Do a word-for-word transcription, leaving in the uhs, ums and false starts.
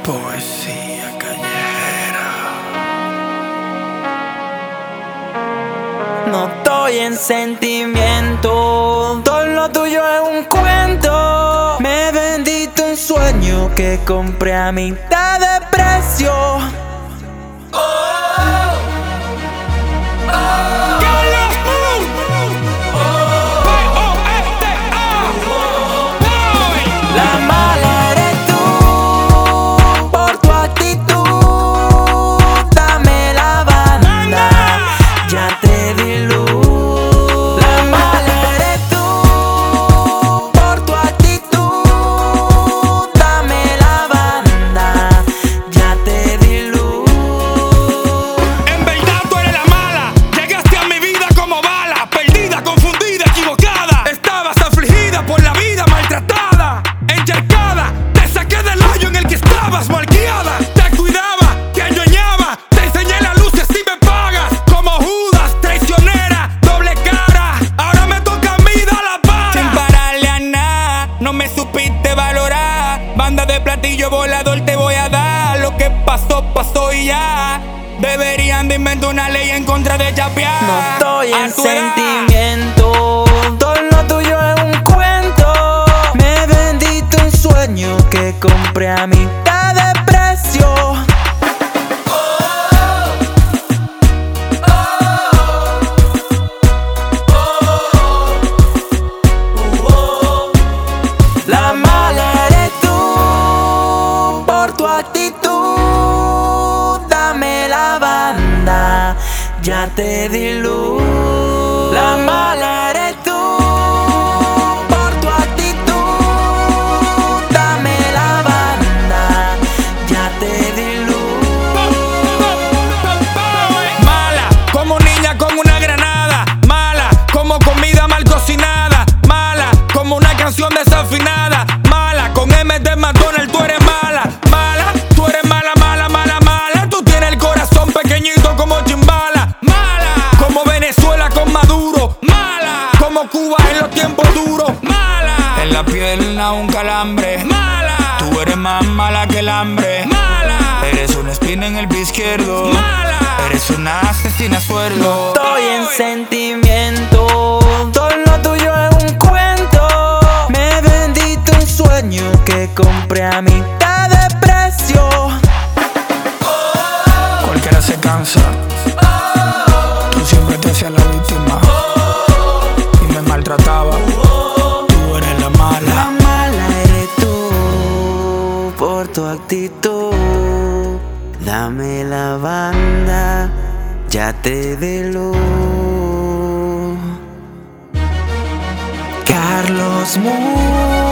Poesía callejera. No estoy en sentimiento, todo lo tuyo es un cuento. Me vendiste un sueño que compré a mitad de precio. La mala eres tú, por tu actitud. Dame la banda, ya te di luz. La mala eres tú, por tu actitud. Dame la banda, ya te di luz. En verdad tú eres la mala. Llegaste a mi vida como bala, perdida, confundida, equivocada. Estabas afligida por la vida, maltratada, encharcada. Te saqué del hoyo en el que estabas marqueada. Te cuidaba, te añoñaba, te enseñé las luces si me pagas. Como Judas, traicionera, doble cara. Ahora me toca a mí dar la vara. Sin pararle a nada, no me supiste valorar. Banda de platillo volador te voy a dar. Lo que pasó, pasó y ya. Deberían de inventar una ley en contra de chapear. No estoy A en tu edad. sentimiento, todo lo tuyo es un cuento. Me vendiste un sueño que compré a mitad de precio. La mala eres tú, por tu actitud. Dame la banda, ya te di luz. La mala eres tú, por tu actitud. Dame la banda, ya te di luz. Mala, como niña con una granada. Mala, como comida mal cocinada. Mala, como una canción desafinada. Mala, con M de McDonald's tú eres mala. Mala, tú eres mala, mala, mala, mala. Tú tienes el corazón pequeñito como Chimbala. Mala, como Venezuela con Maduro. Mala, como Cuba en los tiempos duros. Mala, en la pierna un calambre. Mala, tú eres más mala que el hambre. Mala, eres una espina en el pie izquierdo. Mala, eres una asesina a sueldo. Estoy en sentimiento, todo lo tuyo es un cuento. Me vendiste un sueño que compré a mitad de precio. Cualquiera se cansa. Tú siempre te hacías la víctima y me maltrataba. Tú eres la mala. La mala eres tú, por tu actitud. Dame la banda, ya te di luz. Carlos Moore.